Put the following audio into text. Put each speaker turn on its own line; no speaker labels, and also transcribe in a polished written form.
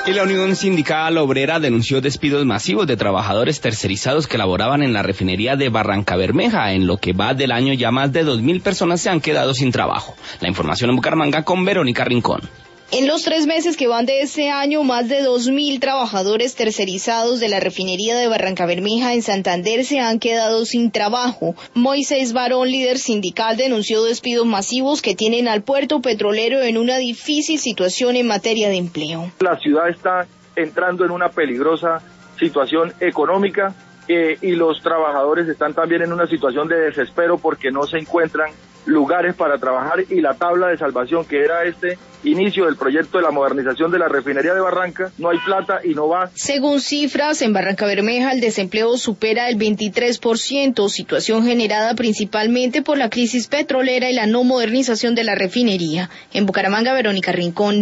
Y la Unión Sindical Obrera denunció despidos masivos de trabajadores tercerizados que laboraban en la refinería de Barrancabermeja. En lo que va del año ya más de 2.000 personas se han quedado sin trabajo. La información en Bucaramanga con Verónica Rincón.
En los 3 meses que van de este año, más de 2.000 trabajadores tercerizados de la refinería de Barrancabermeja en Santander se han quedado sin trabajo. Moisés Barón, líder sindical, denunció despidos masivos que tienen al puerto petrolero en una difícil situación en materia de empleo.
La ciudad está entrando en una peligrosa situación económica y los trabajadores están también en una situación de desespero porque no se encuentran lugares para trabajar y la tabla de salvación que era este inicio del proyecto de la modernización de la refinería de Barranca, no hay plata y no va.
Según cifras, en Barrancabermeja el desempleo supera el 23%, situación generada principalmente por la crisis petrolera y la no modernización de la refinería. En Bucaramanga, Verónica Rincón.